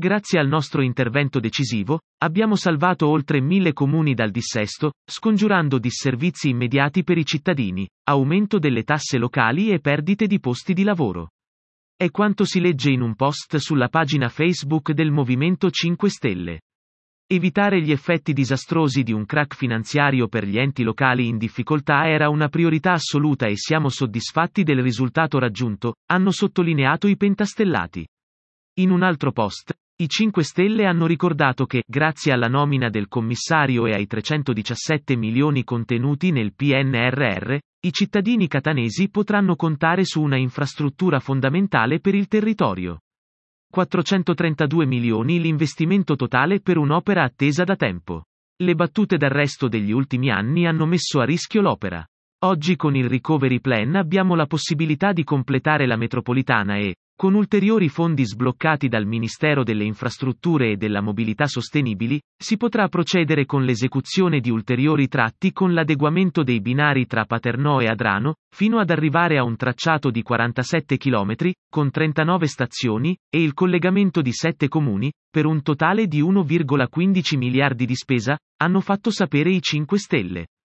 Grazie al nostro intervento decisivo, abbiamo salvato oltre 1000 comuni dal dissesto, scongiurando disservizi immediati per i cittadini, aumento delle tasse locali e perdite di posti di lavoro. È quanto si legge in un post sulla pagina Facebook del Movimento 5 Stelle. Evitare gli effetti disastrosi di un crack finanziario per gli enti locali in difficoltà era una priorità assoluta e siamo soddisfatti del risultato raggiunto, hanno sottolineato i pentastellati. In un altro post, i 5 Stelle hanno ricordato che, grazie alla nomina del commissario e ai 317 milioni contenuti nel PNRR, i cittadini catanesi potranno contare su una infrastruttura fondamentale per il territorio. 432 milioni l'investimento totale per un'opera attesa da tempo. Le battute d'arresto degli ultimi anni hanno messo a rischio l'opera. Oggi con il Recovery Plan abbiamo la possibilità di completare la metropolitana e, con ulteriori fondi sbloccati dal Ministero delle Infrastrutture e della Mobilità Sostenibili, si potrà procedere con l'esecuzione di ulteriori tratti con l'adeguamento dei binari tra Paternò e Adrano, fino ad arrivare a un tracciato di 47 km, con 39 stazioni, e il collegamento di 7 comuni, per un totale di 1,15 miliardi di spesa, hanno fatto sapere i 5 Stelle.